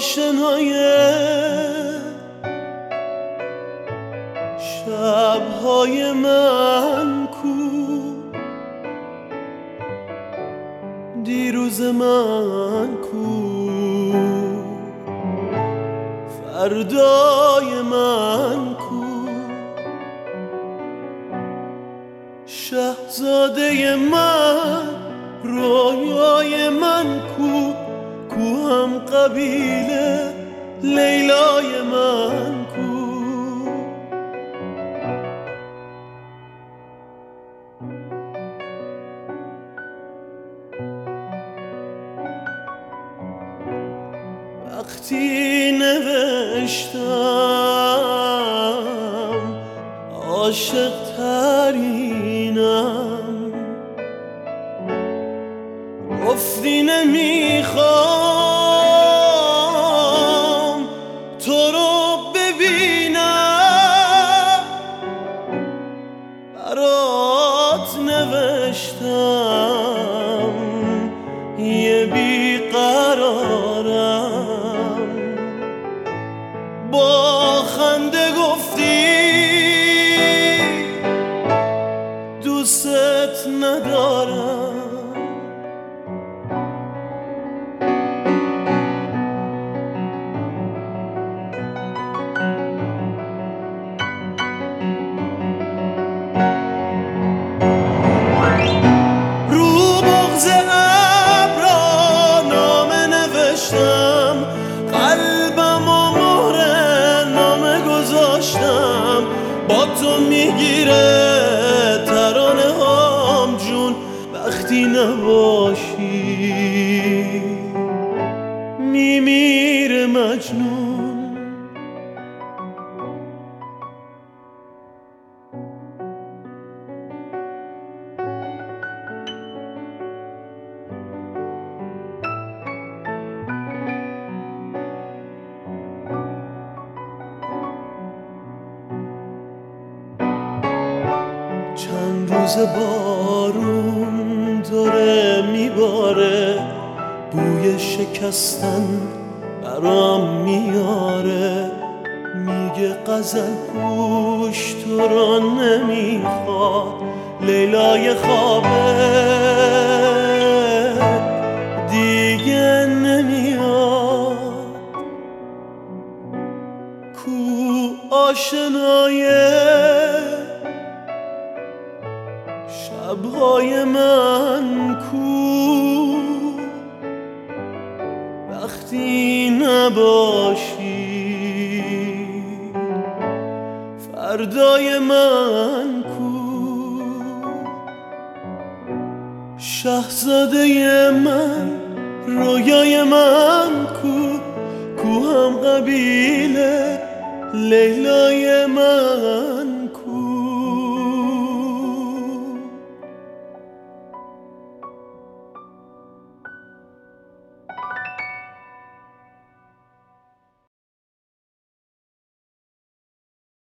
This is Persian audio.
آشنای شبهای من کو، دیروز من کو، فردای من کو، شهزاده من، رویای من کو، کو هم قبیله لیلای من کو. وقتی نوشتم عاشق ترینم، گفتی نمیخوام تو رو ببینم، برات نوشتم یه بیقرارم، با خنده گفتی دوست ندارم. رو بغض ابرا نامه نوشتم، قلبم و مهر نامه گذاشتم، با تو میگیره ترانه هام جون، وقتی نباشی میمیره مجنون. چند روز بارون داره میباره، بوی شکستن برام میاره، میگه غزل پوش تو را نمیخواد، لیلای خوابه دیگه نمیاد. کو آشنای شبهای من کو، وقتی نباشی فردای من کو، شهزاده من، رویای من کو، کو هم قبیله لیلای من